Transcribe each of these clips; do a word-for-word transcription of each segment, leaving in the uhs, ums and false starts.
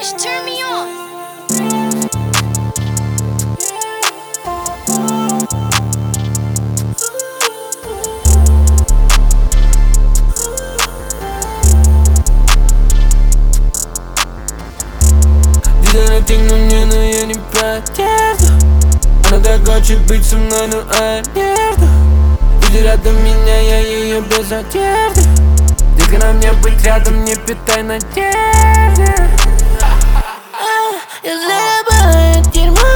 Bitch, turn me on. Она тягнет мне, но я не поддержу. Она так хочет быть со мной, но одежду видит рядом меня, я ее без одежды. Детка, на мне быть рядом, не питай надежды. Если я была дерьмо,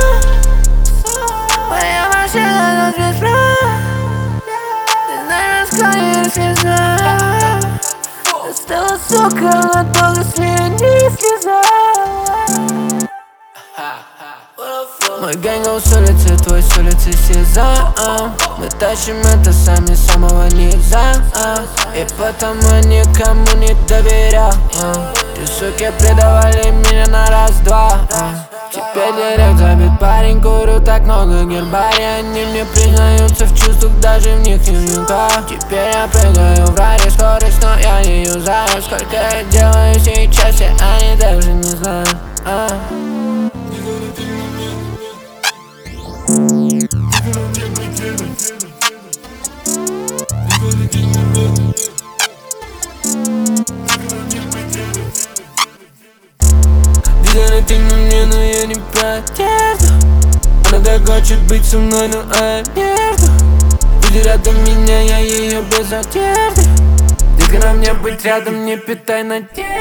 моя машина тут без прав. Ты знаешь, сколько слеза. Я стала сука, от Бога смея не слеза. Мой гэнгл с улицы, твой с улицы Сезам. Мы тащим это сами, самого низа. И потому никому не доверял. Ты, суки, предавали меня на раз-два. Теперь директ забит парень, курю так много гербарий. Они мне признаются в чувствах, даже в них не вникаю. Теперь я прыгаю в раре, скорость, но я не юзаю. Сколько я делаю сейчас, и они даже не знают. Она тягнет мне, но я не поддержу. Она так хочет быть со мной, но одежду видит рядом меня, я ее без одежды. Детка, на мне быть рядом, не питай надежды.